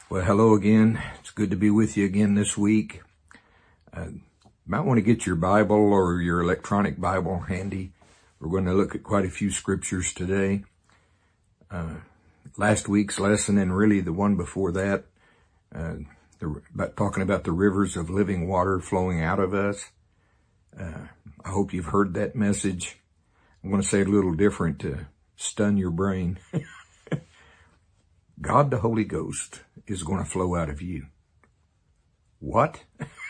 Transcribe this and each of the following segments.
Well, hello again. It's good to be with you again this week. Might want to get your Bible or your electronic Bible handy. We're going to look at quite a few scriptures today. Last week's lesson and really the one before that, about talking about the rivers of living water flowing out of us. I hope you've heard that message. I'm going to say it a little different to stun your brain. God the Holy Ghost is going to flow out of you. What?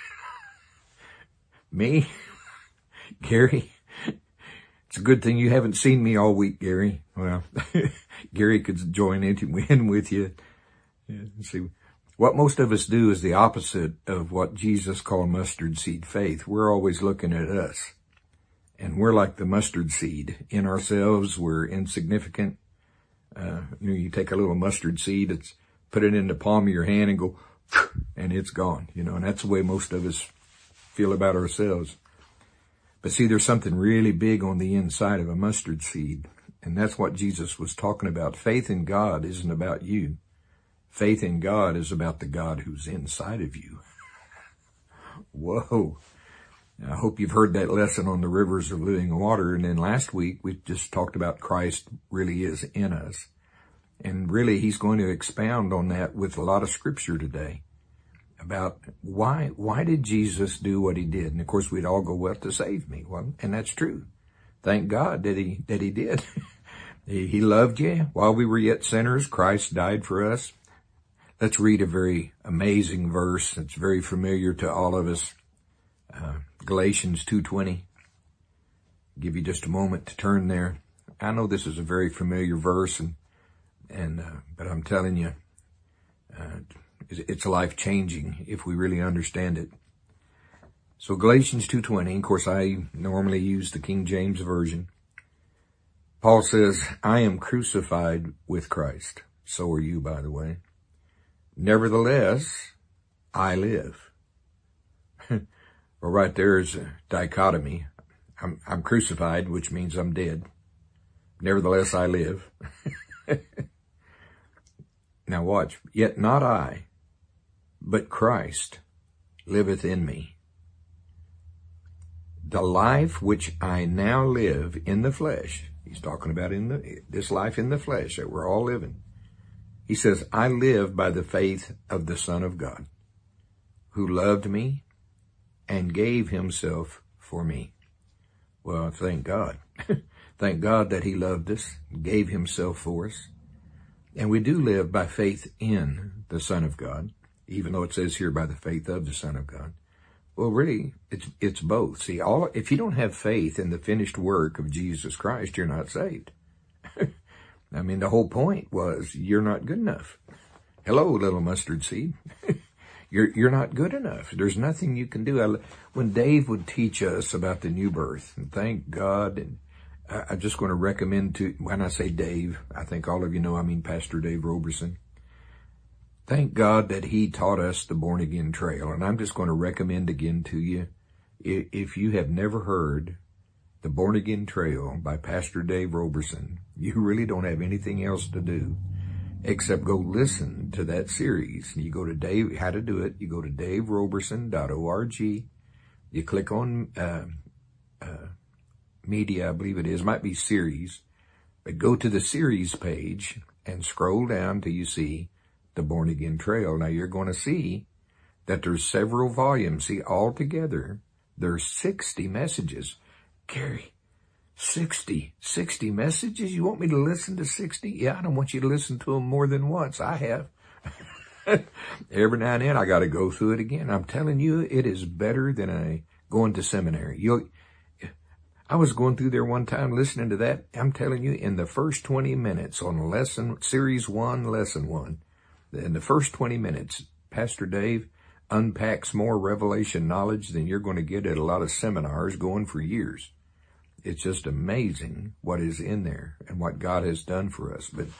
Me? Gary? It's a good thing you haven't seen me all week, Gary. Well, Gary could join in with you. See, what most of us do is the opposite of what Jesus called mustard seed faith. We're always looking at us. And we're like the mustard seed. In ourselves, we're insignificant. You take a little mustard seed, put it in the palm of your hand and go, and it's gone, and that's the way most of us feel about ourselves. But see, there's something really big on the inside of a mustard seed, and that's what Jesus was talking about. Faith in God isn't about you. Faith in God is about the God who's inside of you. Whoa. I hope you've heard that lesson on the rivers of living water. And then last week, we just talked about Christ really is in us. And really, he's going to expound on that with a lot of scripture today about why did Jesus do what he did? And of course, we'd all go, well, to save me. Well, and that's true. Thank God that he did. He loved you. While we were yet sinners, Christ died for us. Let's read a very amazing verse that's very familiar to all of us. Galatians 2:20. Give you just a moment to turn there. I know this is a very familiar verse, but I'm telling you, it's life-changing if we really understand it. So Galatians 2:20, of course, I normally use the King James Version. Paul says, I am crucified with Christ. So are you, by the way. Nevertheless, I live. Well, right there is a dichotomy. I'm crucified, which means I'm dead. Nevertheless, I live. Now watch. Yet not I, but Christ liveth in me. The life which I now live in the flesh, he's talking about this life in the flesh that we're all living. He says, I live by the faith of the Son of God, who loved me and gave himself for me. Well, thank God. Thank God that he loved us, gave himself for us. And we do live by faith in the Son of God, even though it says here by the faith of the Son of God. Well, really, it's both. See, if you don't have faith in the finished work of Jesus Christ, you're not saved. I mean, the whole point was you're not good enough. Hello, little mustard seed. You're not good enough. There's nothing you can do. When Dave would teach us about the new birth, and thank God, and I'm just going to recommend when I say Dave, I think all of you know I mean Pastor Dave Roberson. Thank God that he taught us the Born Again Trail, and I'm just going to recommend again to you, if you have never heard the Born Again Trail by Pastor Dave Roberson, you really don't have anything else to do except go listen to that series. You go to how to do it. You go to daveroberson.org. You click on media, I believe it is. Might be series. But go to the series page and scroll down till you see the Born Again Trail. Now you're going to see that there's several volumes. See, altogether, there's 60 messages. Gary, 60 messages? You want me to listen to 60? Yeah, I don't want you to listen to them more than once. I have. Every now and then I got to go through it again. I'm telling you, it is better than going to seminary. I was going through there one time listening to that. I'm telling you, in the first 20 minutes on series 1, lesson 1, in the first 20 minutes, Pastor Dave unpacks more revelation knowledge than you're going to get at a lot of seminars going for years. It's just amazing what is in there and what God has done for us. But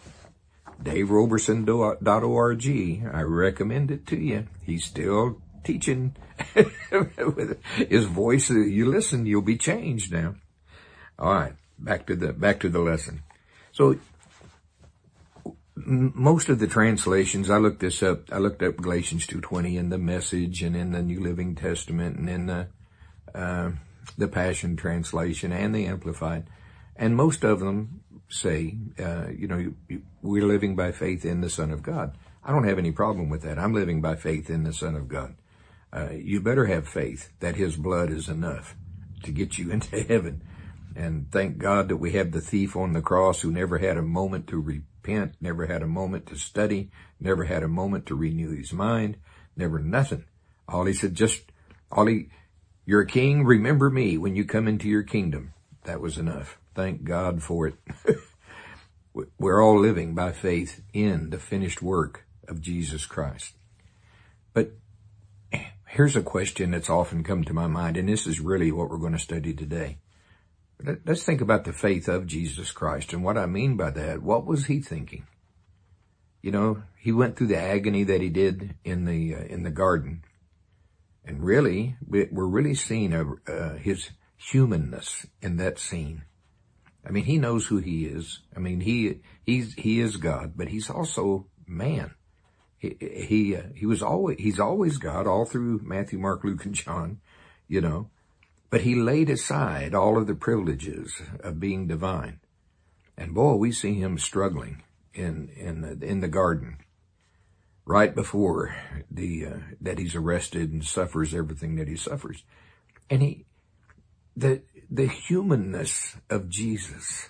DaveRoberson.org, I recommend it to you. He's still teaching with his voice. You listen, you'll be changed now. All right, back to the lesson. So most of the translations, I looked this up. I looked up Galatians 2:20 in the Message and in the New Living Testament and in the Passion Translation and the Amplified. And most of them say, we're living by faith in the Son of God. I don't have any problem with that. I'm living by faith in the Son of God. You better have faith that his blood is enough to get you into heaven. And thank God that we have the thief on the cross who never had a moment to repent, never had a moment to study, never had a moment to renew his mind, never nothing. All he said, you're a king, remember me when you come into your kingdom. That was enough. Thank God for it. We're all living by faith in the finished work of Jesus Christ. But here's a question that's often come to my mind, and this is really what we're going to study today. Let's think about the faith of Jesus Christ. And what I mean by that, what was he thinking? He went through the agony that he did in the garden. And really, we're really seeing his humanness in that scene. I mean, he knows who he is. I mean, he is God, but he's also man. He's always God all through Matthew, Mark, Luke, and John, but he laid aside all of the privileges of being divine. And boy, we see him struggling in the garden right before that he's arrested and suffers everything that he suffers. And the humanness of Jesus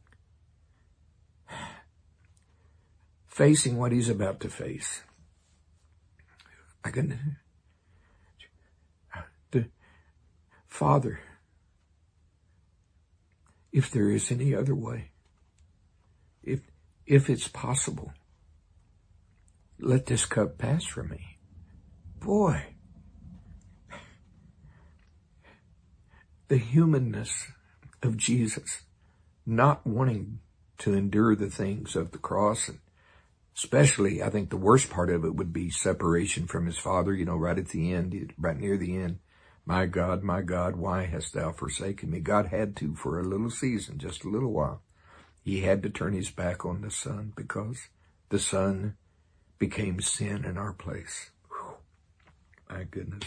facing what he's about to face. Father, if there is any other way, if it's possible, let this cup pass from me. Boy, the humanness of Jesus, not wanting to endure the things of the cross, and especially, I think the worst part of it would be separation from his Father, right at the end, right near the end. My God, why hast thou forsaken me? God had to, for a little season, just a little while. He had to turn his back on the Son because the Son became sin in our place. Whew. My goodness.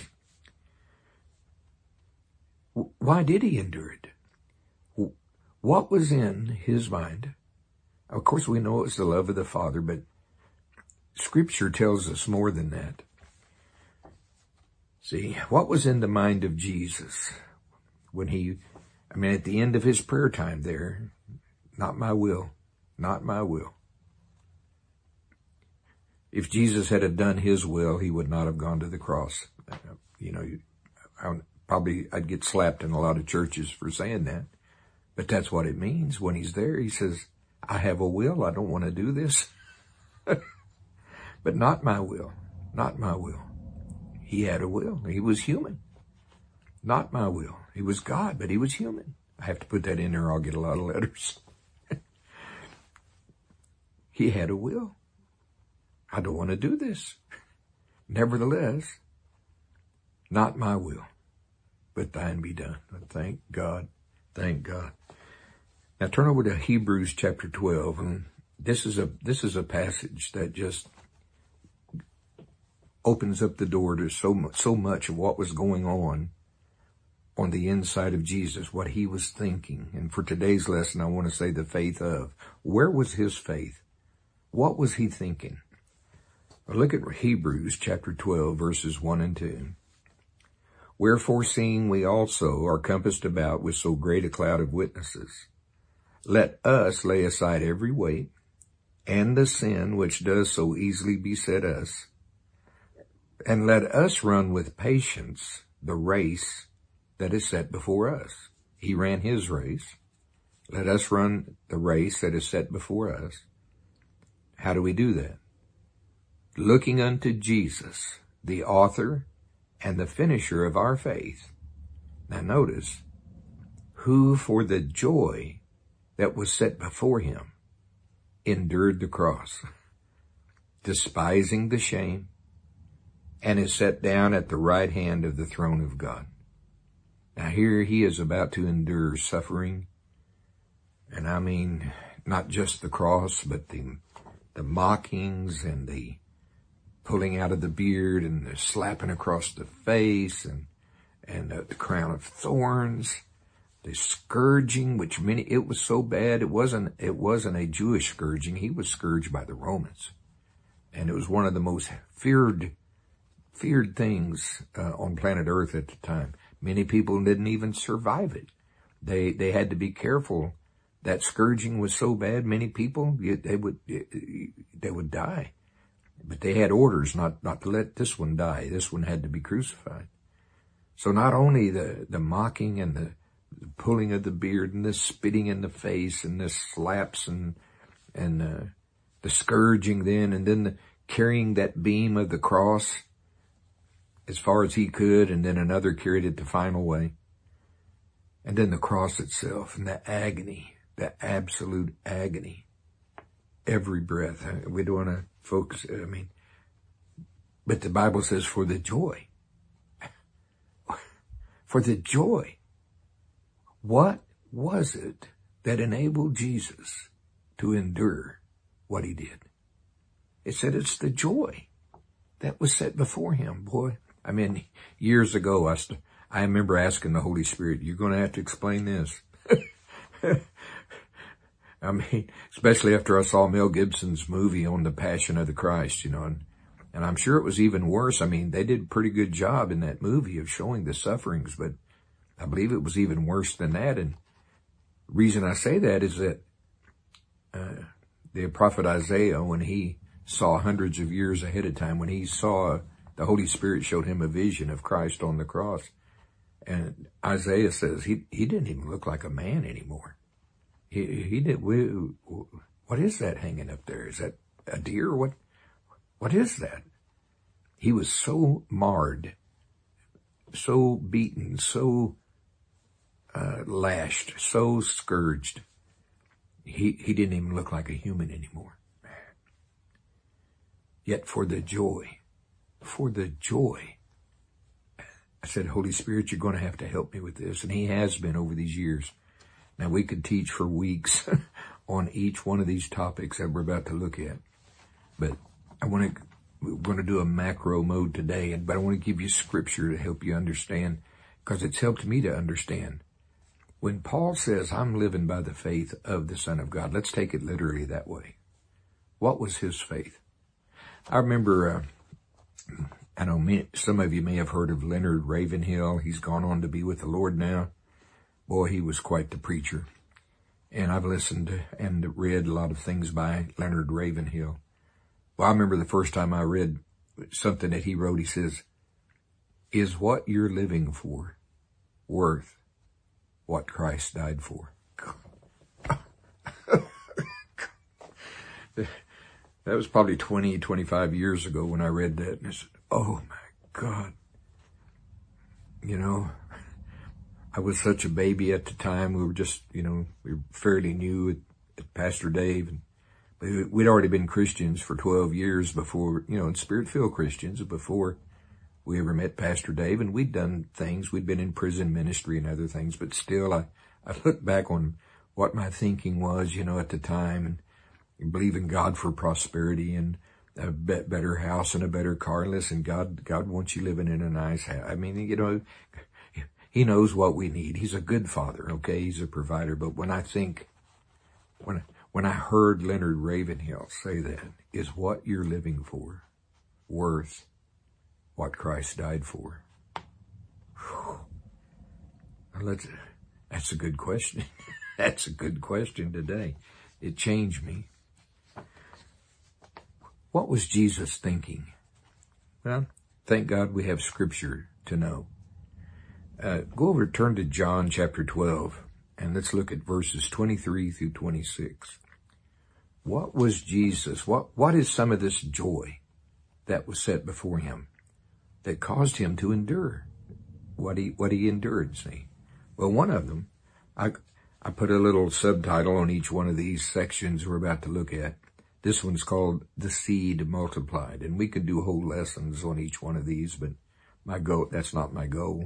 Why did he endure it? What was in his mind? Of course, we know it was the love of the Father, but Scripture tells us more than that. See, what was in the mind of Jesus when at the end of his prayer time there, not my will, not my will. If Jesus had done his will, he would not have gone to the cross. I'd get slapped in a lot of churches for saying that, but that's what it means. When he's there, he says, I have a will. I don't want to do this, but not my will, not my will. He had a will. He was human. Not my will. He was God, but he was human. I have to put that in there or I'll get a lot of letters. He had a will. I don't want to do this. Nevertheless, not my will, but thine be done. Thank God. Thank God. Now turn over to Hebrews chapter 12, and this is a passage that just opens up the door to so much of what was going on the inside of Jesus, what he was thinking. And for today's lesson, I want to say the faith of. Where was his faith? What was he thinking? Well, look at Hebrews chapter 12, verses 1 and 2. Wherefore, seeing we also are compassed about with so great a cloud of witnesses, let us lay aside every weight and the sin which does so easily beset us, and let us run with patience the race that is set before us. He ran his race. Let us run the race that is set before us. How do we do that? Looking unto Jesus, the author and the finisher of our faith. Now notice, who for the joy that was set before him endured the cross, despising the shame, and is set down at the right hand of the throne of God. Now here he is about to endure suffering, and I mean not just the cross, but the mockings and the pulling out of the beard and the slapping across the face and the crown of thorns, the scourging, which it was so bad, it wasn't a Jewish scourging. He was scourged by the Romans. And it was one of the most feared things on planet Earth at the time. Many people didn't even survive it. They had to be careful. That scourging was so bad, many people, they would die. But they had orders not to let this one die. This one had to be crucified. So not only the mocking and the pulling of the beard and the spitting in the face and the slaps and the scourging then, and then the carrying that beam of the cross as far as he could, and then another carried it the final way. And then the cross itself and the agony, the absolute agony, every breath. We don't want to focus, but the Bible says for the joy. For the joy. What was it that enabled Jesus to endure what he did? It said it's the joy that was set before him, boy. Years ago, I remember asking the Holy Spirit, you're going to have to explain this. Especially after I saw Mel Gibson's movie on the Passion of the Christ, and I'm sure it was even worse. They did a pretty good job in that movie of showing the sufferings, but I believe it was even worse than that. And the reason I say that is that the prophet Isaiah, when he saw hundreds of years ahead of time, when he saw the Holy Spirit showed him a vision of Christ on the cross, and Isaiah says he didn't even look like a man anymore. He did. What is that hanging up there? Is that a deer? What is that? He was so marred, so beaten, so lashed, so scourged. He didn't even look like a human anymore. Yet for the joy, I said, Holy Spirit, you're going to have to help me with this. And he has been over these years. Now, we could teach for weeks on each one of these topics that we're about to look at. But we're going to do a macro mode today, but I want to give you scripture to help you understand, because it's helped me to understand. When Paul says, I'm living by the faith of the Son of God, let's take it literally that way. What was his faith? I remember, some of you may have heard of Leonard Ravenhill. He's gone on to be with the Lord now. Boy, he was quite the preacher. And I've listened and read a lot of things by Leonard Ravenhill. Well, I remember the first time I read something that he wrote. He says, is what you're living for worth what Christ died for? That was probably 20, 25 years ago when I read that. And I said, oh my God. I was such a baby at the time. We were just, we were fairly new at Pastor Dave. And we'd already been Christians for 12 years before, and Spirit-filled Christians before we ever met Pastor Dave. And we'd done things. We'd been in prison ministry and other things. But still, I look back on what my thinking was, at the time, and believe in God for prosperity and a better house and a better car. And listen, God wants you living in a nice house. He knows what we need. He's a good father, okay? He's a provider. But when I heard Leonard Ravenhill say that, is what you're living for worth what Christ died for? That's a good question. That's a good question today. It changed me. What was Jesus thinking? Well, thank God we have scripture to know. Turn to John chapter 12, and let's look at verses 23 through 26. What was Jesus? What is some of this joy that was set before him that caused him to endure what he endured? See, well, one of them, I put a little subtitle on each one of these sections we're about to look at. This one's called The Seed Multiplied, and we could do whole lessons on each one of these, but that's not my goal.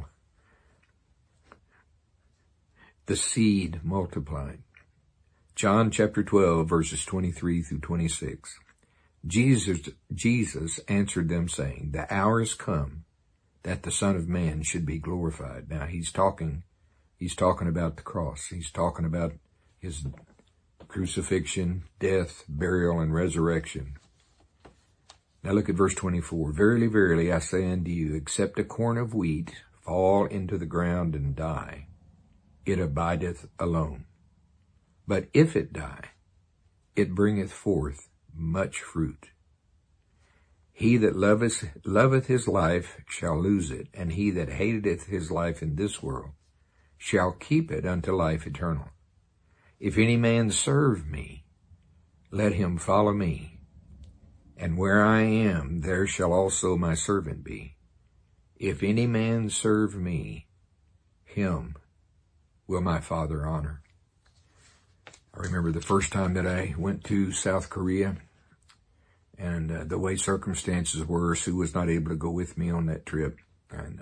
The seed multiplied. John chapter 12, verses 23 through 26. Jesus answered them, saying, the hour is come that the Son of Man should be glorified. Now he's talking about the cross. He's talking about his crucifixion, death, burial, and resurrection. Now look at verse 24. Verily, verily, I say unto you, except a corn of wheat fall into the ground and die, it abideth alone. But if it die, it bringeth forth much fruit. He that loveth his life shall lose it, and he that hateth his life in this world shall keep it unto life eternal. If any man serve me, let him follow me. And where I am, there shall also my servant be. If any man serve me, him will my Father honor. I remember the first time that I went to South Korea, and the way circumstances were, Sue was not able to go with me on that trip. And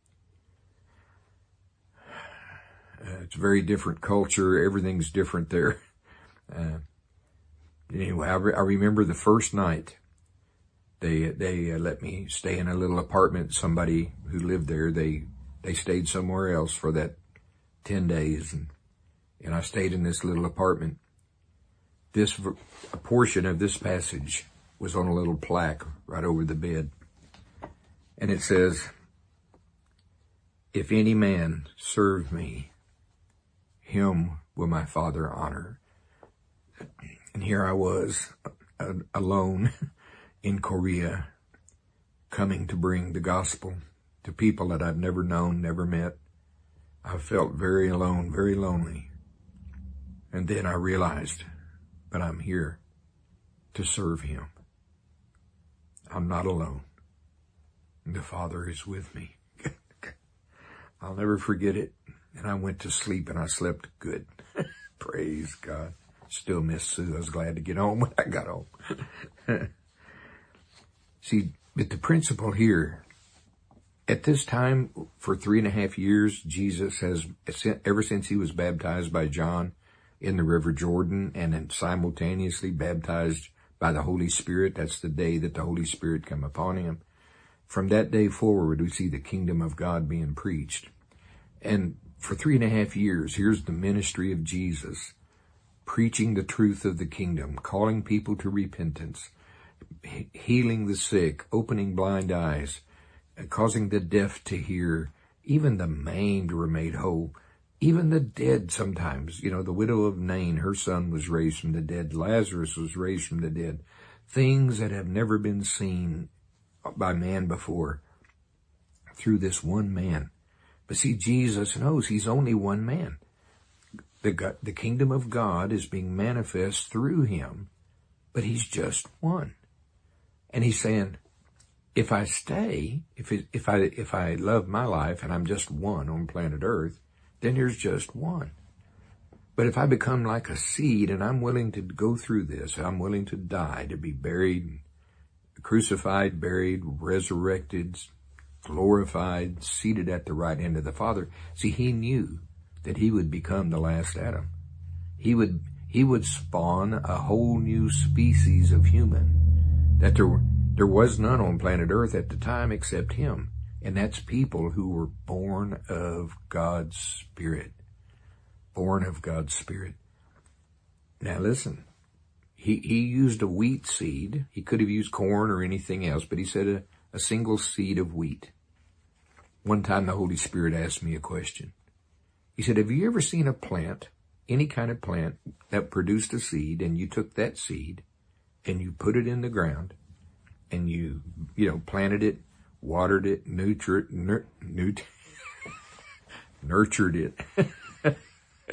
it's a very different culture. Everything's different there. Anyway, I remember the first night they let me stay in a little apartment. Somebody who lived there, they stayed somewhere else for that 10 days, and I stayed in this little apartment. A portion of this passage was on a little plaque right over the bed. And it says, if any man serve me, him will my Father honor. And here I was, alone in Korea, coming to bring the gospel to people that I'd never known, never met. I felt very alone, very lonely. And then I realized, but I'm here to serve him. I'm not alone. The Father is with me. I'll never forget it. And I went to sleep and I slept good. Praise God. Still miss Sue. I was glad to get home when I got home. See, but the principle here, at this time, for 3.5 years, Jesus has, ever since he was baptized by John in the River Jordan, and then simultaneously baptized by the Holy Spirit, that's the day that the Holy Spirit come upon him. From that day forward, we see the kingdom of God being preached. And for 3.5 years, here's the ministry of Jesus, preaching the truth of the kingdom, calling people to repentance, healing the sick, opening blind eyes, causing the deaf to hear. Even the maimed were made whole. Even the dead sometimes. You know, the widow of Nain, her son was raised from the dead. Lazarus was raised from the dead. Things that have never been seen by man before through this one man. But see, Jesus knows he's only one man. The kingdom of God is being manifest through him, but he's just one. And he's saying, if I stay, if I love my life and I'm just one on planet Earth, then there's just one. But if I become like a seed and I'm willing to go through this, I'm willing to die, to be buried, crucified, buried, resurrected, glorified, seated at the right hand of the Father. See, he knew that he would become the last Adam. He would spawn a whole new species of human that there was none on planet Earth at the time except him. And that's people who were born of God's Spirit. Born of God's Spirit. Now listen, he used a wheat seed. He could have used corn or anything else, but he said a single seed of wheat. One time the Holy Spirit asked me a question. He said, have you ever seen a plant, any kind of plant, that produced a seed, and you took that seed and you put it in the ground and you planted it, watered it, nurtured it,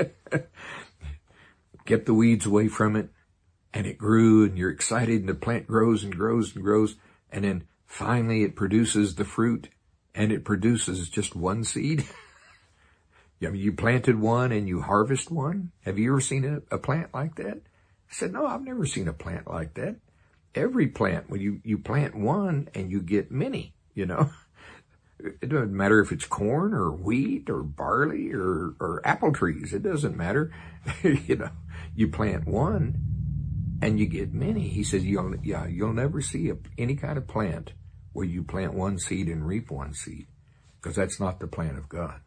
get the weeds away from it, and it grew, and you're excited, and the plant grows and grows and grows, and then finally it produces the fruit, and it produces just one seed? I mean, you planted one and you harvest one? Have you ever seen a plant like that? I said, no, I've never seen a plant like that. Every plant, when you plant one and you get many, It doesn't matter if it's corn or wheat or barley or apple trees. It doesn't matter. You plant one and you get many. He says, you'll never see any kind of plant where you plant one seed and reap one seed, because that's not the plan of God.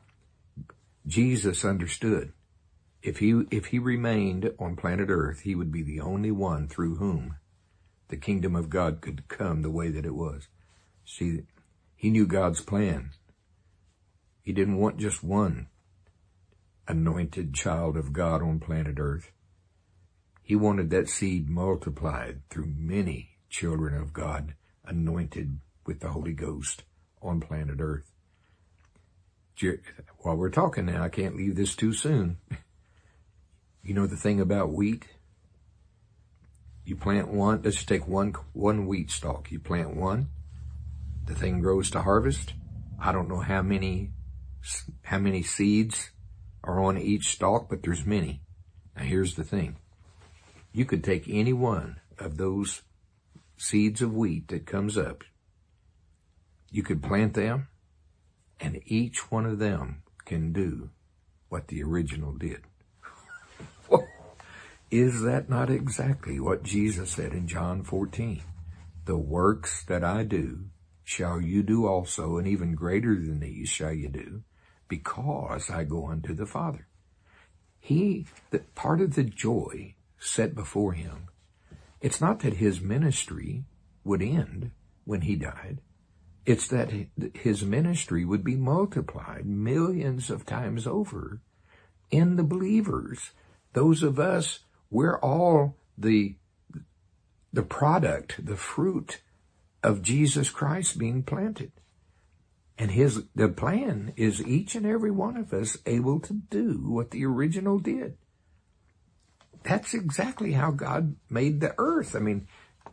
Jesus understood if he remained on planet Earth, he would be the only one through whom the kingdom of God could come the way that it was. See, he knew God's plan. He didn't want just one anointed child of God on planet Earth. He wanted that seed multiplied through many children of God anointed with the Holy Ghost on planet Earth. While we're talking now, I can't leave this too soon. You know the thing about wheat? You plant one, let's take one wheat stalk. You plant one, the thing grows to harvest. I don't know how many seeds are on each stalk, but there's many. Now here's the thing. You could take any one of those seeds of wheat that comes up. You could plant them, and each one of them can do what the original did. Is that not exactly what Jesus said in John 14? The works that I do shall you do also, and even greater than these shall you do, because I go unto the Father. Part of the joy set before him, it's not that his ministry would end when he died. It's that his ministry would be multiplied millions of times over in the believers. Those of us, we're all the product, the fruit of Jesus Christ being planted. And the plan is each and every one of us able to do what the original did. That's exactly how God made the earth. I mean,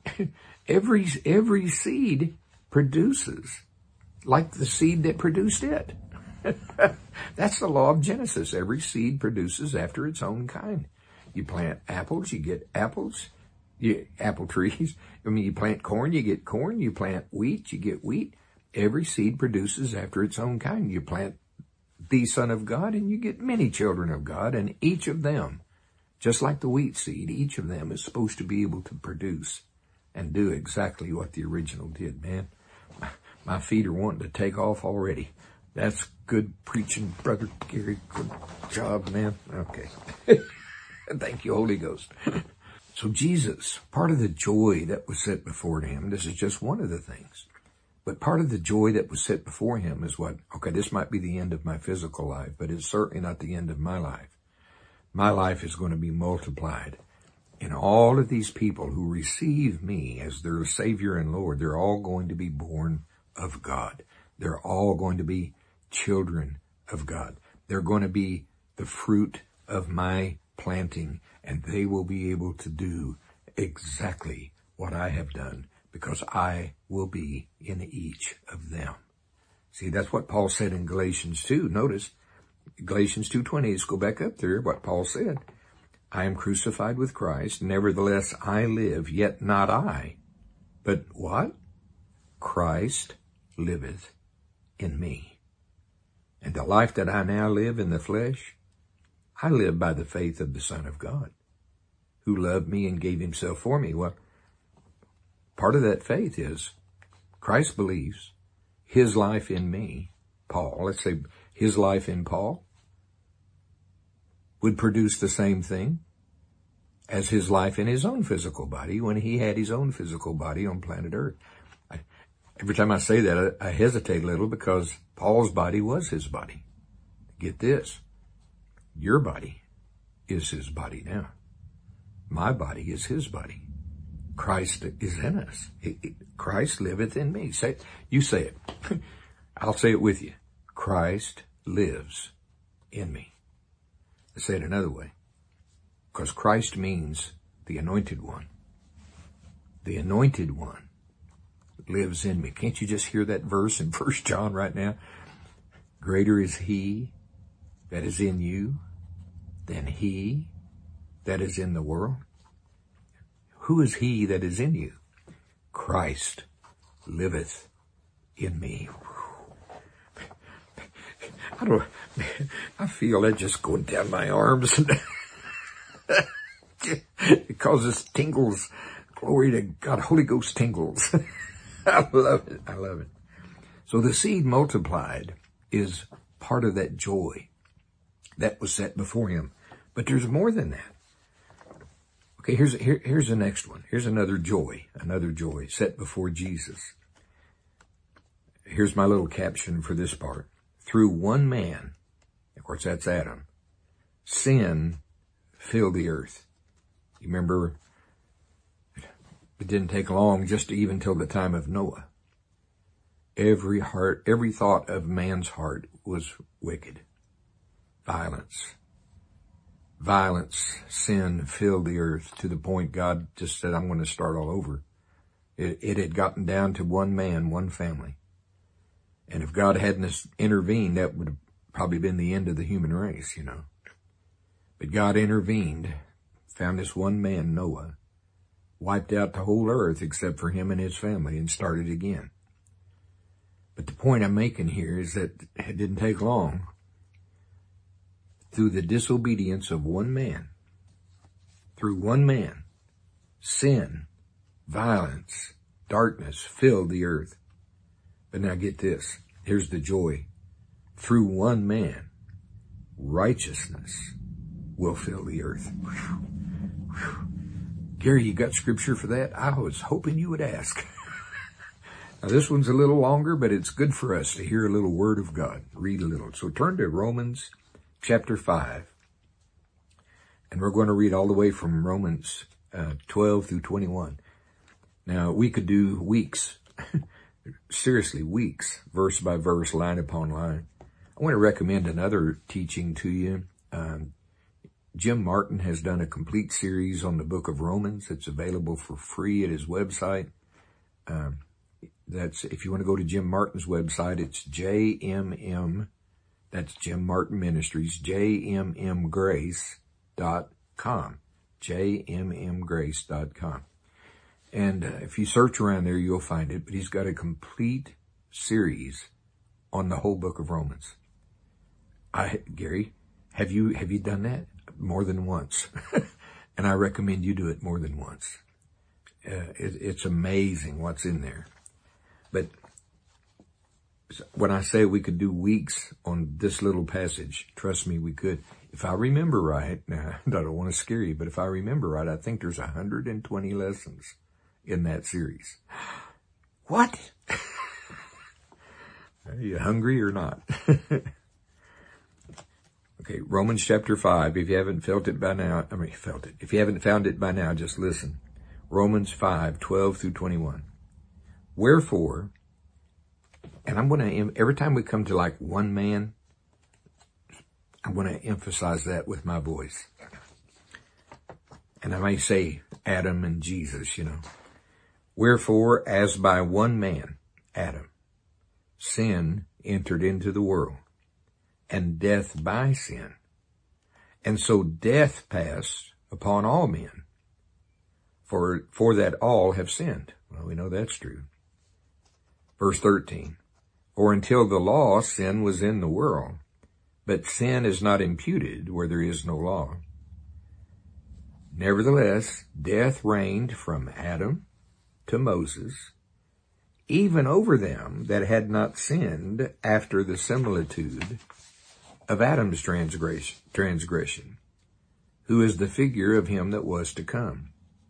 every seed produces like the seed that produced it. That's the law of Genesis. Every seed produces after its own kind. You plant apples, you get apples. Apple trees. I mean, you plant corn, you get corn. You plant wheat, you get wheat. Every seed produces after its own kind. You plant the Son of God and you get many children of God, and each of them, just like the wheat seed, each of them is supposed to be able to produce and do exactly what the original did, man. My feet are wanting to take off already. That's good preaching, Brother Gary. Good job, man. Okay. Thank you, Holy Ghost. So Jesus, part of the joy that was set before him, this is just one of the things, but part of the joy that was set before him is what? Okay, this might be the end of my physical life, but it's certainly not the end of my life. My life is going to be multiplied. And all of these people who receive me as their Savior and Lord, they're all going to be born of God. They're all going to be children of God. They're going to be the fruit of my planting, and they will be able to do exactly what I have done, because I will be in each of them. See, that's what Paul said in Galatians 2. Notice, Galatians 2:20, let's go back up there, what Paul said. I am crucified with Christ, nevertheless I live, yet not I. But what? Christ liveth in me. And the life that I now live in the flesh, I live by the faith of the Son of God, who loved me and gave himself for me. Well, part of that faith is Christ believes his life in me, Paul, let's say his life in Paul, would produce the same thing as his life in his own physical body when he had his own physical body on planet Earth. Every time I say that, I hesitate a little, because Paul's body was his body. Get this. Your body is his body now. My body is his body. Christ is in us. Christ liveth in me. You say it. I'll say it with you. Christ lives in me. Let's say it another way. Because Christ means the anointed one. The anointed one lives in me. Can't you just hear that verse in 1 John right now? Greater is he that is in you than he that is in the world. Who is he that is in you? Christ liveth in me. I feel that just going down my arms. It causes tingles. Glory to God. Holy Ghost tingles. I love it. I love it. So the seed multiplied is part of that joy that was set before him. But there's more than that. Okay, here's the next one. Here's another joy set before Jesus. Here's my little caption for this part. Through one man, of course that's Adam, sin filled the earth. You remember, it didn't take long, just even till the time of Noah. Every thought of man's heart was wicked. Violence, sin filled the earth to the point God just said, I'm going to start all over. It had gotten down to one man, one family. And if God hadn't intervened, that would have probably been the end of the human race, But God intervened, found this one man, Noah, wiped out the whole earth except for him and his family, and started again. But the point I'm making here is that it didn't take long. Through the disobedience of one man, sin, violence, darkness filled the earth. But now get this. Here's the joy. Through one man, righteousness will fill the earth. Whew. Whew. Gary, you got scripture for that? I was hoping you would ask. Now this one's a little longer, but it's good for us to hear a little word of God. Read a little. So turn to Romans chapter 5. And we're going to read all the way from Romans 12 through 21. Now we could do weeks. Seriously, weeks, verse by verse, line upon line. I want to recommend another teaching to you. Jim Martin has done a complete series on the book of Romans. It's available for free at his website. If you want to go to Jim Martin's website, it's JMM, that's Jim Martin Ministries, jmmgrace.com, jmmgrace.com. And if you search around there, you'll find it. But he's got a complete series on the whole book of Romans. Gary, have you done that? More than once. And I recommend you do it more than once. It's amazing what's in there. But when I say we could do weeks on this little passage, trust me, we could. If I remember right, now I don't want to scare you, but if I remember right, I think there's 120 lessons in that series. What? Are you hungry or not? Okay, Romans chapter 5. If you haven't felt it by now, If you haven't found it by now, just listen. Romans 5, 12 through 21. Wherefore, and I'm going to, every time we come to like one man, I'm going to emphasize that with my voice. And I may say Adam and Jesus, Wherefore, as by one man, Adam, sin entered into the world, and death by sin. And so death passed upon all men, for that all have sinned. Well, we know that's true. Verse 13, for until the law, sin was in the world, but sin is not imputed where there is no law. Nevertheless, death reigned from Adam to Moses, even over them that had not sinned after the similitude of Adam's transgression, who is the figure of him that was to come.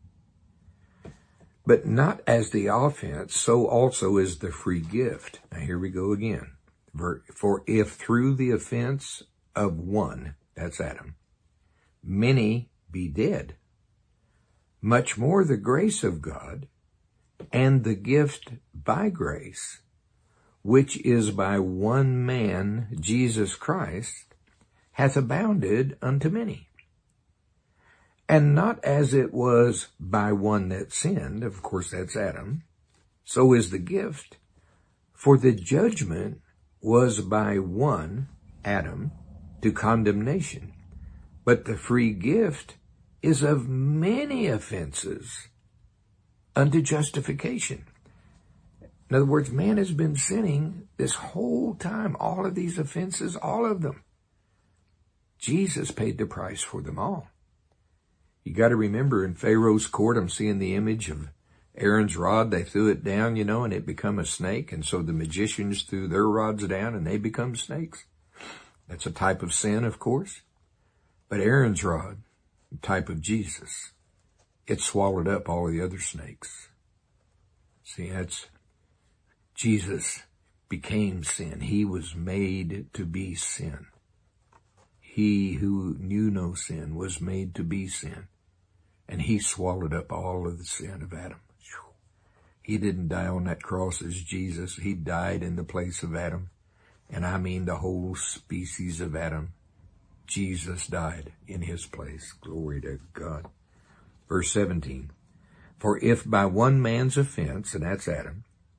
But not as the offense, so also is the free gift. Now here we go again. For if through the offense of one, that's Adam, many be dead, much more the grace of God and the gift by grace, which is by one man, Jesus Christ, hath abounded unto many. And not as it was by one that sinned, of course that's Adam, so is the gift. For the judgment was by one, Adam, to condemnation, but the free gift is of many offenses unto justification. In other words, man has been sinning this whole time, all of these offenses, all of them. Jesus paid the price for them all. You got to remember, in Pharaoh's court, I'm seeing the image of Aaron's rod. They threw it down, and it become a snake. And so the magicians threw their rods down and they become snakes. That's a type of sin, of course. But Aaron's rod, the type of Jesus, it swallowed up all of the other snakes. See, that's Jesus became sin. He was made to be sin. He who knew no sin was made to be sin. And he swallowed up all of the sin of Adam. He didn't die on that cross as Jesus. He died in the place of Adam. And I mean the whole species of Adam. Jesus died in his place. Glory to God. Verse 17. For if by one man's offense, and that's Adam.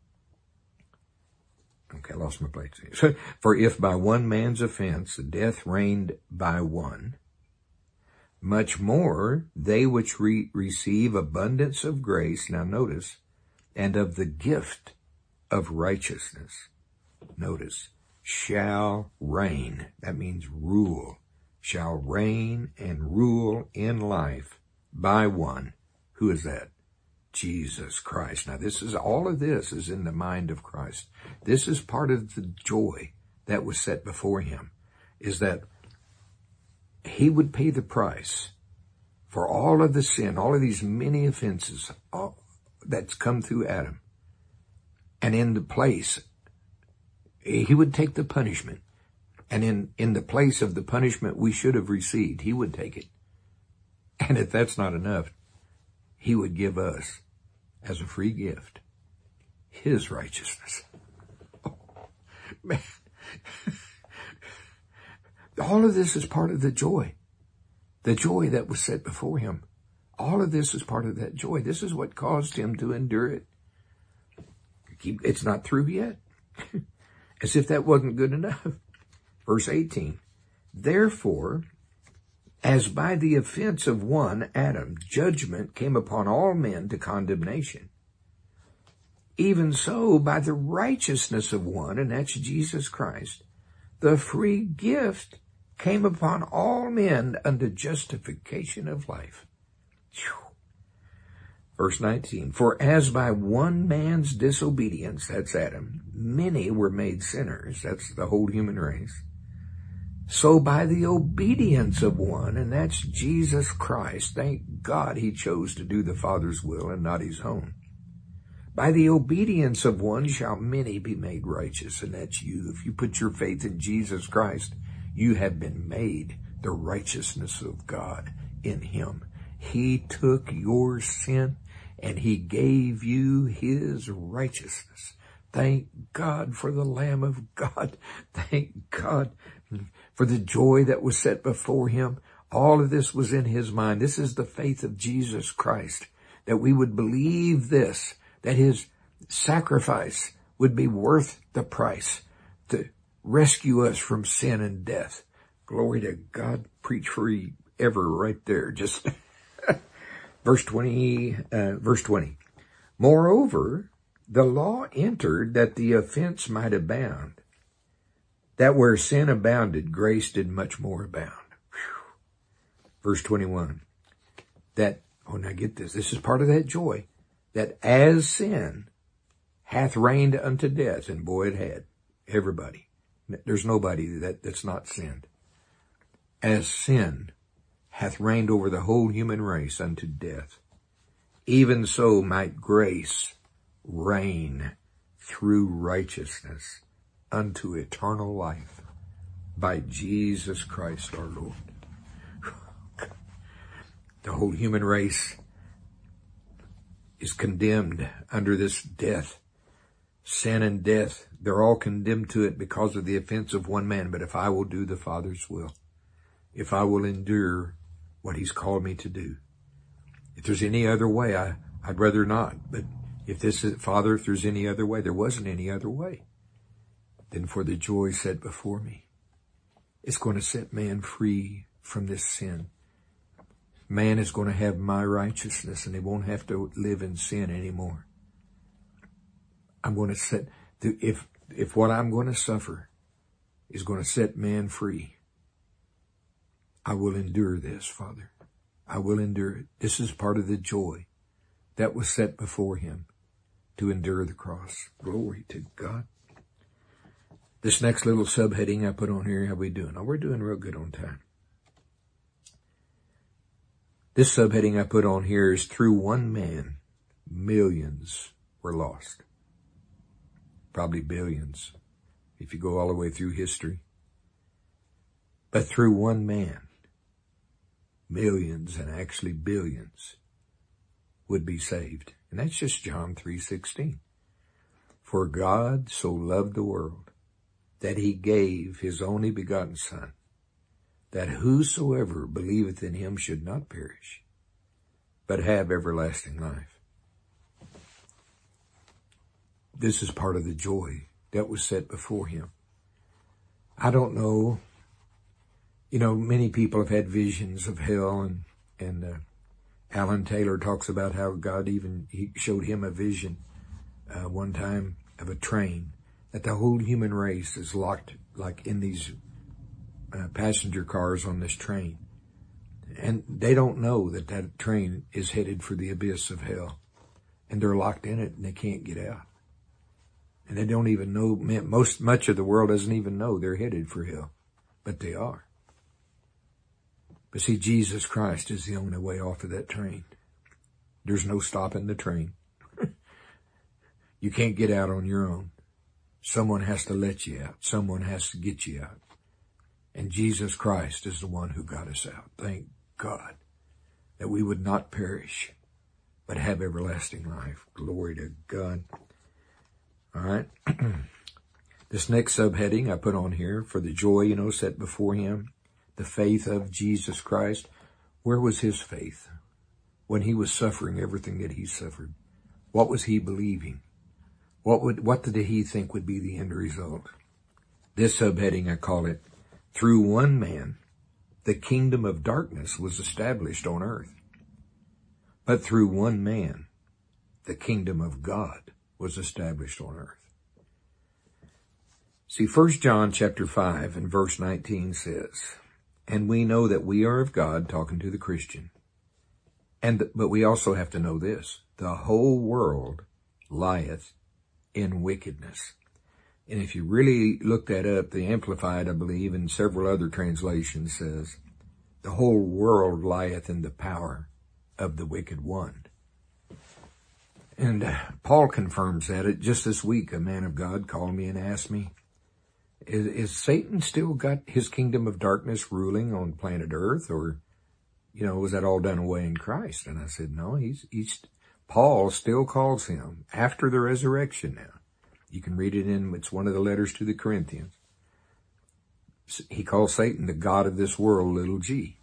Okay, I lost my place. For if by one man's offense death reigned by one, much more they which receive abundance of grace, now notice, and of the gift of righteousness, notice, shall reign. That means rule. Shall reign and rule in life by one. Who is that? Jesus Christ. Now all of this is in the mind of Christ. This is part of the joy that was set before him, is that he would pay the price for all of the sin, all of these many offenses that's come through Adam. And in the place, he would take the punishment. And in the place of the punishment we should have received, he would take it. And if that's not enough, he would give us, as a free gift, his righteousness. Oh, man. All of this is part of the joy that was set before him. All of this is part of that joy. This is what caused him to endure it. It's not through yet. As if that wasn't good enough. Verse 18. Therefore, as by the offense of one, Adam, judgment came upon all men to condemnation, even so by the righteousness of one, and that's Jesus Christ, the free gift came upon all men unto justification of life. Whew. Verse 19, for as by one man's disobedience, that's Adam, many were made sinners, that's the whole human race, so by the obedience of one, and that's Jesus Christ, thank God he chose to do the Father's will and not his own. By the obedience of one shall many be made righteous, and that's you. If you put your faith in Jesus Christ, you have been made the righteousness of God in him. He took your sin and he gave you his righteousness. Thank God for the Lamb of God. Thank God for the joy that was set before him. All of this was in his mind. This is the faith of Jesus Christ, that we would believe this, that his sacrifice would be worth the price to rescue us from sin and death. Glory to God. Preach free ever right there. Just verse 20. Moreover, the law entered that the offense might abound, that where sin abounded, grace did much more abound. Whew. Verse 21. Now get this. This is part of that joy, that as sin hath reigned unto death, and boy, it had. Everybody. There's nobody that's not sinned. As sin hath reigned over the whole human race unto death, even so might grace reign through righteousness unto eternal life by Jesus Christ our Lord. The whole human race is condemned under this death. Sin and death, they're all condemned to it because of the offense of one man. But if I will do the Father's will, if I will endure what he's called me to do, if there's any other way, I'd rather not. But if this is, Father, if there's any other way, there wasn't any other way, then for the joy set before me, it's going to set man free from this sin. Man is going to have my righteousness, and he won't have to live in sin anymore. I'm going to set, if what I'm going to suffer is going to set man free, I will endure this, Father. I will endure it. This is part of the joy that was set before him, to endure the cross. Glory to God. This next little subheading I put on here, how we doing? Oh, we're doing real good on time. This subheading I put on here is, through one man, millions were lost. Probably billions, if you go all the way through history. But through one man, millions and actually billions would be saved. And that's just John 3:16. For God so loved the world that he gave his only begotten Son, that whosoever believeth in him should not perish, but have everlasting life. This is part of the joy that was set before him. I don't know, many people have had visions of hell, and Alan Taylor talks about how God he showed him a vision one time of a train, that the whole human race is locked like in these passenger cars on this train. And they don't know that that train is headed for the abyss of hell. And they're locked in it and they can't get out. And they don't even know, much of the world doesn't even know they're headed for hell. But they are. But see, Jesus Christ is the only way off of that train. There's no stopping the train. You can't get out on your own. Someone has to let you out. Someone has to get you out. And Jesus Christ is the one who got us out. Thank God that we would not perish, but have everlasting life. Glory to God. All right. This next subheading I put on here, for the joy, set before him, the faith of Jesus Christ. Where was his faith when he was suffering everything that he suffered? What was he believing? What did he think would be the end result? This subheading, I call it, through one man, the kingdom of darkness was established on earth. But through one man, the kingdom of God was established on earth. See, 1 John chapter 5 and verse 19 says, and we know that we are of God, talking to the Christian. But we also have to know this, the whole world lieth in wickedness. And if you really look that up, the Amplified, I believe, and several other translations says, the whole world lieth in the power of the wicked one. And Paul confirms that. Just this week, a man of God called me and asked me, is Satan still got his kingdom of darkness ruling on planet Earth? Or, was that all done away in Christ? And I said, no, Paul still calls him after the resurrection now. You can read it it's one of the letters to the Corinthians. He calls Satan the God of this world, little g.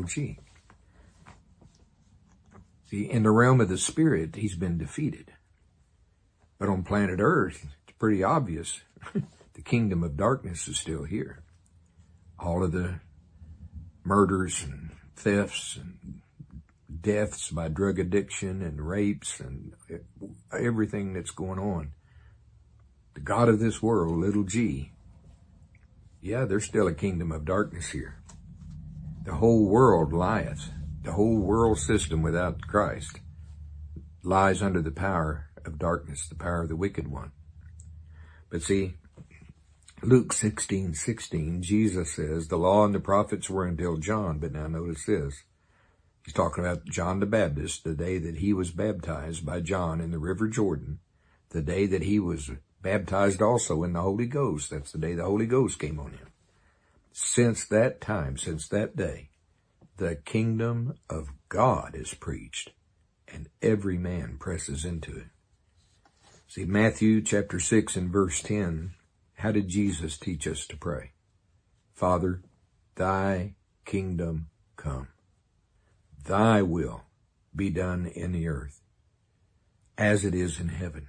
See, in the realm of the spirit, he's been defeated. But on planet Earth, it's pretty obvious. The kingdom of darkness is still here. All of the murders and thefts and deaths by drug addiction and rapes and everything that's going on. The God of this world, little g. Yeah, there's still a kingdom of darkness here. The whole world lieth. The whole world system without Christ lies under the power of darkness, the power of the wicked one. But see, Luke 16:16, Jesus says, the law and the prophets were until John. But now notice this. He's talking about John the Baptist, the day that he was baptized by John in the River Jordan, the day that he was baptized also in the Holy Ghost. That's the day the Holy Ghost came on him. Since that time, since that day, the kingdom of God is preached, and every man presses into it. See, Matthew chapter 6 and verse 10, how did Jesus teach us to pray? Father, thy kingdom come. Thy will be done in the earth as it is in heaven.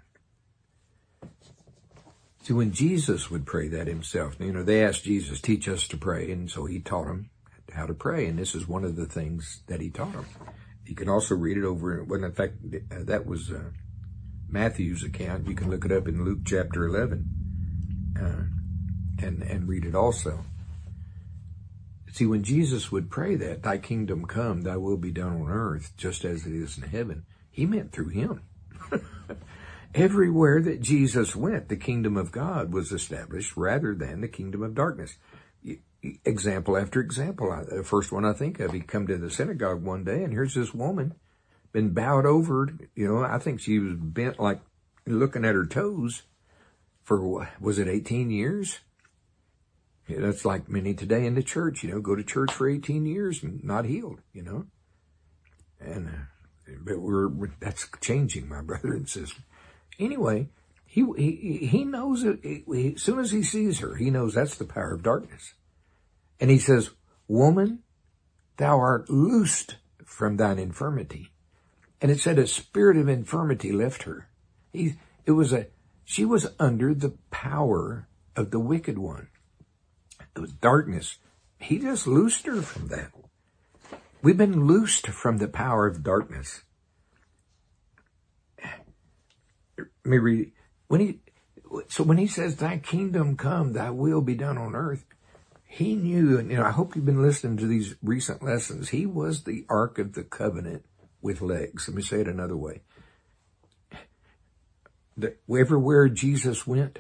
See, when Jesus would pray that himself, they asked Jesus, teach us to pray. And so he taught them how to pray. And this is one of the things that he taught them. You can also read it over, well, in fact, that was Matthew's account. You can look it up in Luke chapter 11 and read it also. See, when Jesus would pray that, thy kingdom come, thy will be done on earth, just as it is in heaven, he meant through him. Everywhere that Jesus went, the kingdom of God was established rather than the kingdom of darkness. Example after example. The first one I think of, he come to the synagogue one day, and here's this woman, been bowed over, I think she was bent like looking at her toes for, was it 18 years? Yeah, that's like many today in the church, go to church for 18 years and not healed, And, but that's changing, my brother and sister. Anyway, he knows it. As soon as he sees her, he knows that's the power of darkness. And he says, woman, thou art loosed from thine infirmity. And it said a spirit of infirmity left her. She was under the power of the wicked one. It was darkness. He just loosed her from that. We've been loosed from the power of darkness. Let me read. When he says, thy kingdom come, thy will be done on earth, he knew, and I hope you've been listening to these recent lessons, he was the Ark of the Covenant with legs. Let me say it another way. Everywhere Jesus went,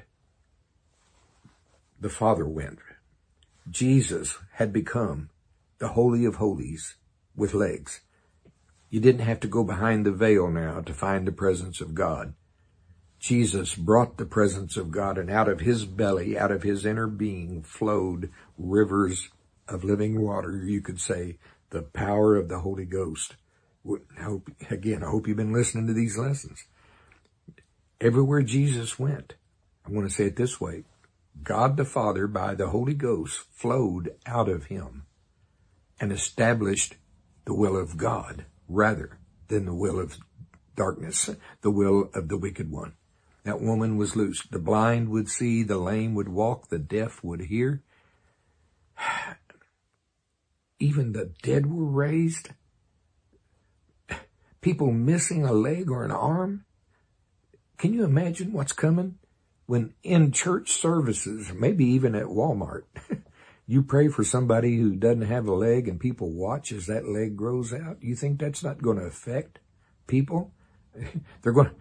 the Father went. Jesus had become the Holy of Holies with legs. You didn't have to go behind the veil now to find the presence of God. Jesus brought the presence of God, and out of his belly, out of his inner being, flowed rivers of living water. You could say the power of the Holy Ghost. I hope you've been listening to these lessons. Everywhere Jesus went, I want to say it this way, God the Father, by the Holy Ghost, flowed out of him and established the will of God rather than the will of darkness, the will of the wicked one. That woman was loosed. The blind would see, the lame would walk, the deaf would hear. Even the dead were raised. People missing a leg or an arm. Can you imagine what's coming? When in church services, maybe even at Walmart, you pray for somebody who doesn't have a leg and people watch as that leg grows out. You think that's not going to affect people? They're going,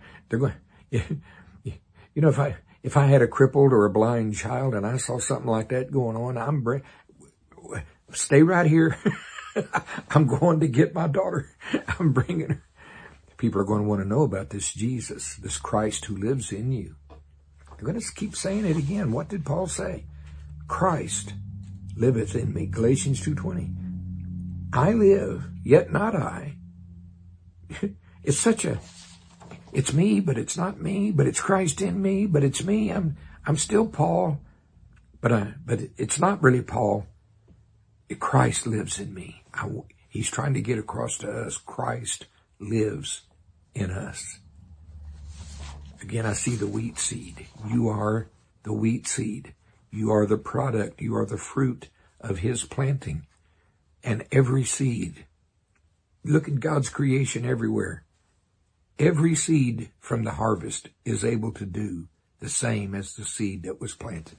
if I had a crippled or a blind child and I saw something like that going on, stay right here. I'm going to get my daughter. I'm bringing her. People are going to want to know about this Jesus, this Christ who lives in you. They're going to keep saying it again. What did Paul say? Christ liveth in me. Galatians 2:20. I live, yet not I. It's me, but it's not me, but it's Christ in me, but it's me. I'm still Paul, but it's not really Paul. Christ lives in me. He's trying to get across to us. Christ lives in us. Again, I see the wheat seed. You are the wheat seed. You are the product. You are the fruit of his planting. And every seed, look at God's creation everywhere. Every seed from the harvest is able to do the same as the seed that was planted.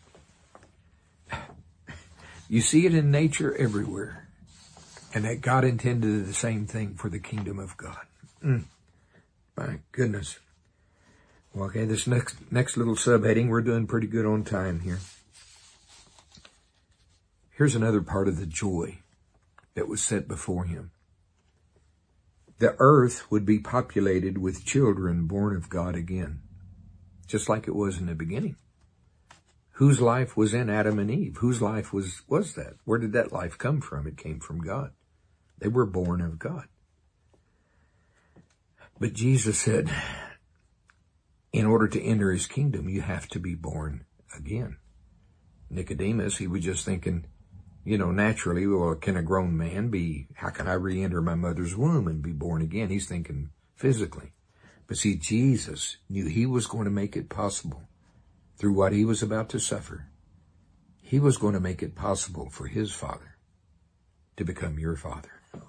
You see it in nature everywhere. And that God intended the same thing for the kingdom of God. My goodness. Well, okay, this next little subheading, we're doing pretty good on time here. Here's another part of the joy that was set before him. The earth would be populated with children born of God again, just like it was in the beginning. Whose life was in Adam and Eve? Whose life was that? Where did that life come from? It came from God. They were born of God. But Jesus said, in order to enter his kingdom, you have to be born again. Nicodemus, he was just thinking, naturally, well, can a grown man how can I re-enter my mother's womb and be born again? He's thinking physically. But see, Jesus knew he was going to make it possible through what he was about to suffer. He was going to make it possible for his Father to become your Father.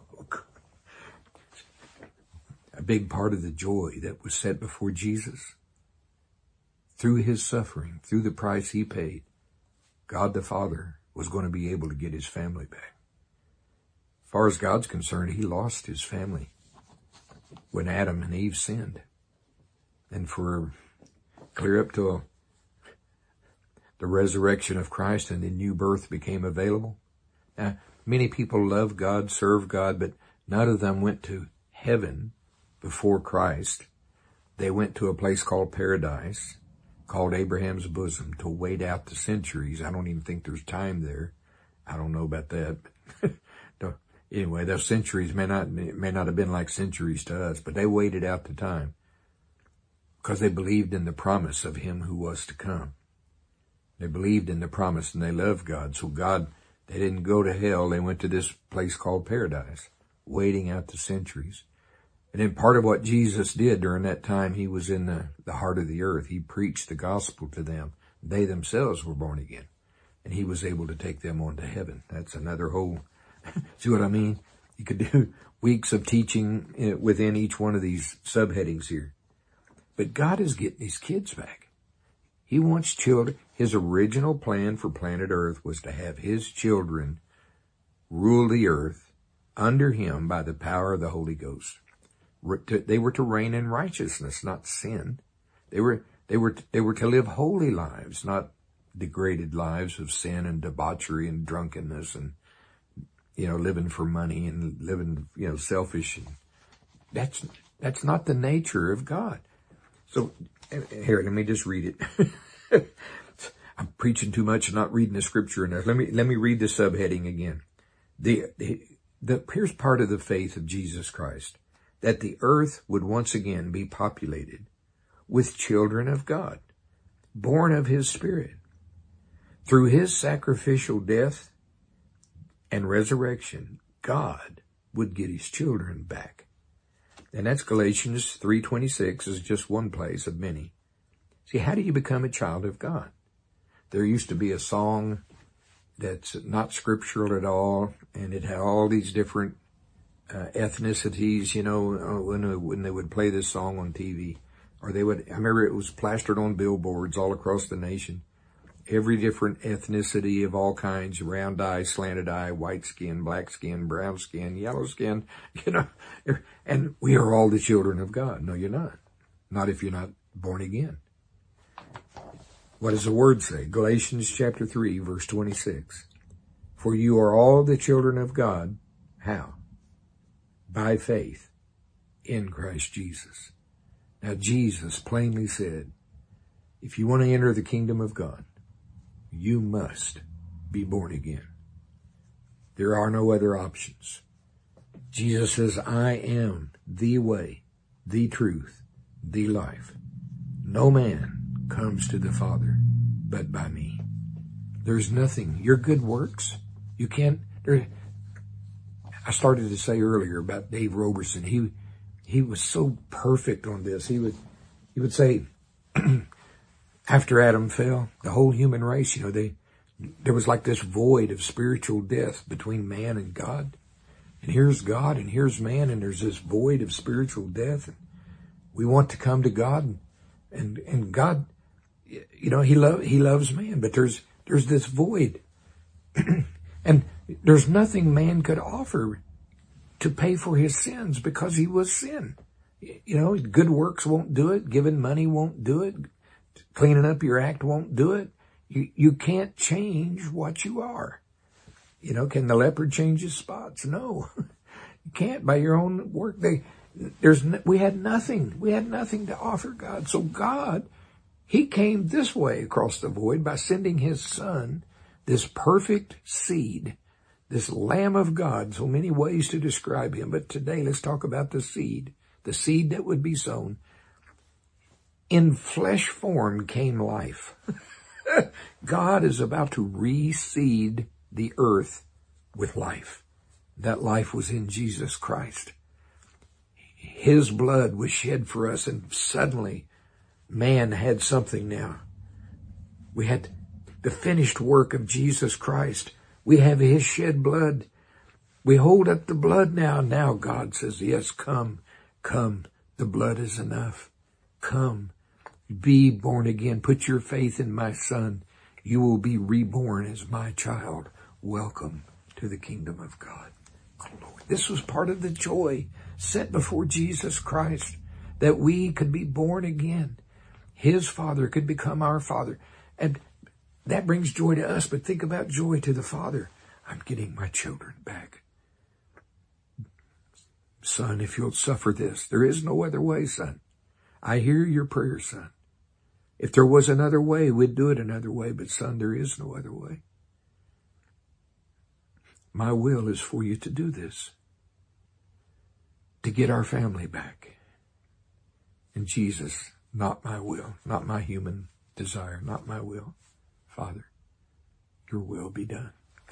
A big part of the joy that was set before Jesus, through his suffering, through the price he paid, God the Father was going to be able to get his family back. far as God's concerned, he lost his family when Adam and Eve sinned. And for clear up to the resurrection of Christ and the new birth became available. Now, many people love God, serve God, but none of them went to heaven before Christ. They went to a place called paradise, called Abraham's bosom, to wait out the centuries. I don't even think there's time there. I don't know about that. Anyway, those centuries may not have been like centuries to us, but they waited out the time because they believed in the promise of him who was to come. They believed in the promise and they loved God. So God, they didn't go to hell. They went to this place called paradise, waiting out the centuries. And then part of what Jesus did during that time, he was in the heart of the earth. He preached the gospel to them. They themselves were born again. And he was able to take them on to heaven. That's another whole, see what I mean? You could do weeks of teaching within each one of these subheadings here. But God is getting his kids back. He wants children. His original plan for planet Earth was to have his children rule the earth under him by the power of the Holy Ghost. They were to reign in righteousness, not sin. They were to live holy lives, not degraded lives of sin and debauchery and drunkenness and, living for money and living, selfish. That's not the nature of God. So here, let me just read it. I'm preaching too much and not reading the scripture enough. Let me read the subheading again. Here's part of the faith of Jesus Christ, that the earth would once again be populated with children of God, born of his Spirit. Through his sacrificial death and resurrection, God would get his children back. And that's Galatians 3:26 is just one place of many. See, how do you become a child of God? There used to be a song that's not scriptural at all, and it had all these different ethnicities, when they would play this song on TV, or I remember it was plastered on billboards all across the nation. Every different ethnicity of all kinds, round eye, slanted eye, white skin, black skin, brown skin, yellow skin, and we are all the children of God. No, you're not. Not if you're not born again. What does the word say? Galatians chapter 3, verse 26. For you are all the children of God. How? By faith in Christ Jesus. Now, Jesus plainly said, if you want to enter the kingdom of God, you must be born again. There are no other options. Jesus says, I am the way, the truth, the life. No man comes to the Father but by me. There's nothing. Your good works, you can't. I started to say earlier about Dave Roberson. He was so perfect on this. He would say, after Adam fell, the whole human race, there was like this void of spiritual death between man and God. And here's God and here's man, and there's this void of spiritual death. And we want to come to God, and God, he loves man, but there's this void. And there's nothing man could offer to pay for his sins because he was sin. Good works won't do it. Giving money won't do it. Cleaning up your act won't do it. You can't change what you are. Can the leopard change his spots? No, you can't by your own work. We had nothing. We had nothing to offer God. So God, he came this way across the void by sending his son, this perfect seed, this Lamb of God. So many ways to describe him. But today let's talk about the seed that would be sown. In flesh form came life. God is about to reseed the earth with life. That life was in Jesus Christ. His blood was shed for us, and suddenly man had something now. We had the finished work of Jesus Christ. We have his shed blood. We hold up the blood now. Now God says, yes, come. The blood is enough. Come. Be born again. Put your faith in my son. You will be reborn as my child. Welcome to the kingdom of God. Oh, Lord, this was part of the joy set before Jesus Christ, that we could be born again. His Father could become our Father. And that brings joy to us, but think about joy to the Father. I'm getting my children back. Son, if you'll suffer this, there is no other way, son. I hear your prayer, son. If there was another way, we'd do it another way, but son, there is no other way. My will is for you to do this, to get our family back. And Jesus, not my will, not my human desire, not my will. Father, your will be done.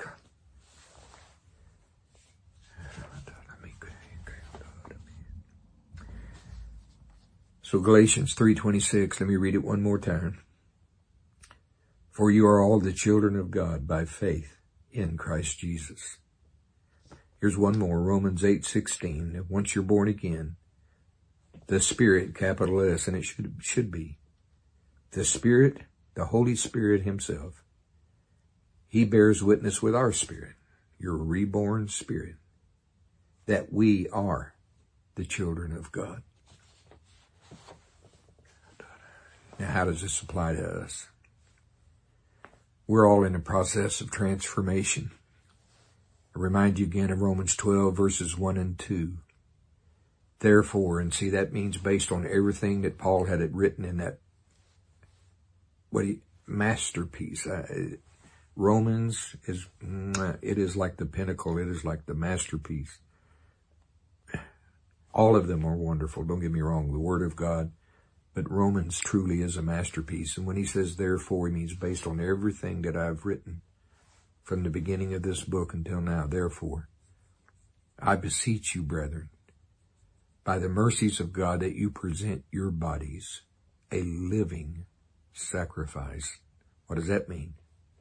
So Galatians 3:26, let me read it one more time. For you are all the children of God by faith in Christ Jesus. Here's one more, Romans 8:16. Once you're born again, the Spirit, capital S, and it should be, the Spirit, the Holy Spirit himself, he bears witness with our spirit, your reborn spirit, that we are the children of God. Now, how does this apply to us? We're all in a process of transformation. I remind you again of Romans 12, verses 1 and 2. Therefore, and see, that means based on everything that Paul had it written in that masterpiece. Romans it is like the pinnacle. It is like the masterpiece. All of them are wonderful. Don't get me wrong. The Word of God. But Romans truly is a masterpiece. And when he says therefore, he means based on everything that I've written from the beginning of this book until now. Therefore, I beseech you, brethren, by the mercies of God, that you present your bodies a living sacrifice. What does that mean?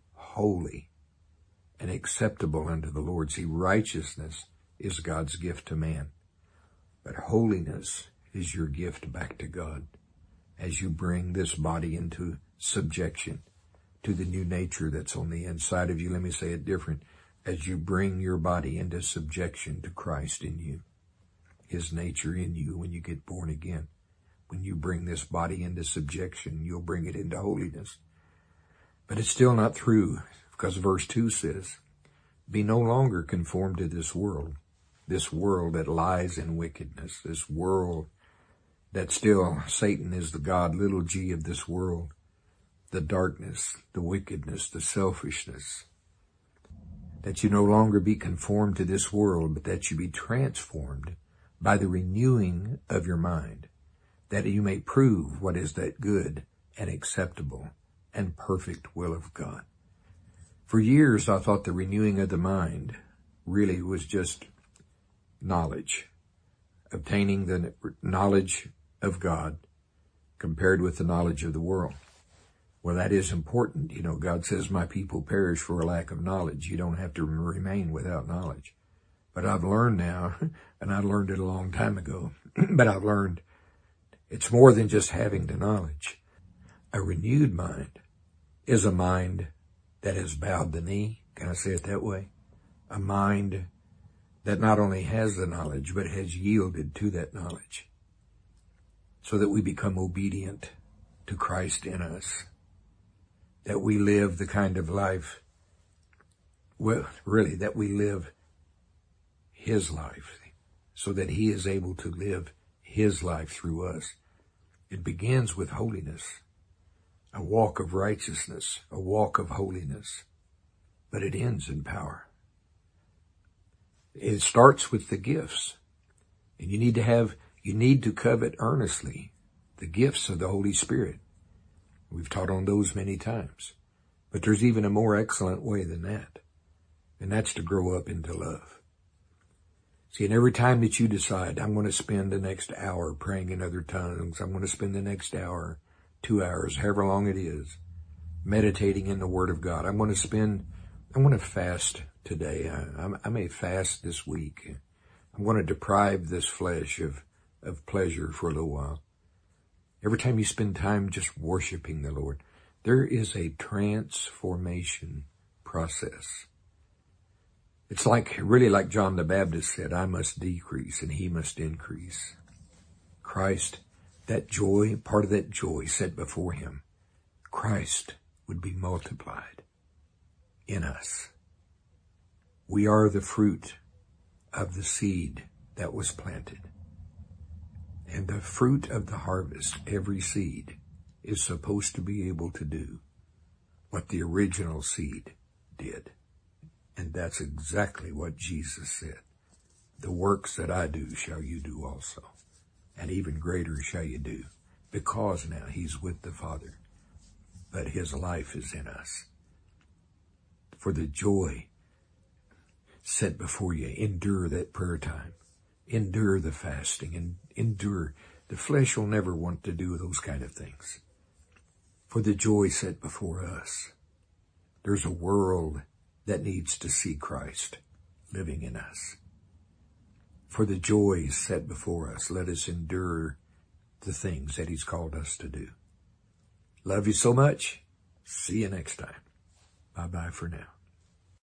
Holy and acceptable unto the Lord. See, righteousness is God's gift to man, but holiness is your gift back to God. As you bring this body into subjection to the new nature that's on the inside of you. Let me say it different. As you bring your body into subjection to Christ in you, his nature in you when you get born again. When you bring this body into subjection, you'll bring it into holiness. But it's still not through, because verse 2 says, be no longer conformed to this world that lies in wickedness, this world that still Satan is the God, little g, of this world, the darkness, the wickedness, the selfishness, that you no longer be conformed to this world, but that you be transformed by the renewing of your mind, that you may prove what is that good and acceptable and perfect will of God. For years, I thought the renewing of the mind really was just knowledge, obtaining the knowledge of God compared with the knowledge of the world. Well, that is important. You know, God says, my people perish for a lack of knowledge. You don't have to remain without knowledge. But I've learned now, and I learned it a long time ago, but I've learned it's more than just having the knowledge. A renewed mind is a mind that has bowed the knee. Can I say it that way? A mind that not only has the knowledge, but has yielded to that knowledge, so that we become obedient to Christ in us, that we live the kind of life, well, really, that we live his life, so that he is able to live his life through us. It begins with holiness, a walk of righteousness, a walk of holiness, but it ends in power. It starts with the gifts, and you need to covet earnestly the gifts of the Holy Spirit. We've taught on those many times, but there's even a more excellent way than that, and that's to grow up into love. See, and every time that you decide, I'm going to spend the next hour praying in other tongues, I'm going to spend the next hour, 2 hours, however long it is, meditating in the Word of God. I'm going to fast today. I may fast this week. I'm going to deprive this flesh of pleasure for a little while. Every time you spend time just worshiping the Lord, there is a transformation process. It's really like John the Baptist said, I must decrease and he must increase. Christ, that joy, part of that joy set before him, Christ would be multiplied in us. We are the fruit of the seed that was planted. And the fruit of the harvest, every seed, is supposed to be able to do what the original seed did. And that's exactly what Jesus said. The works that I do shall you do also. And even greater shall you do. Because now he's with the Father. But his life is in us. For the joy set before you, endure that prayer time. Endure the fasting and endure. The flesh will never want to do those kind of things. For the joy set before us. There's a world that needs to see Christ living in us. For the joy set before us, let us endure the things that he's called us to do. Love you so much. See you next time. Bye-bye for now.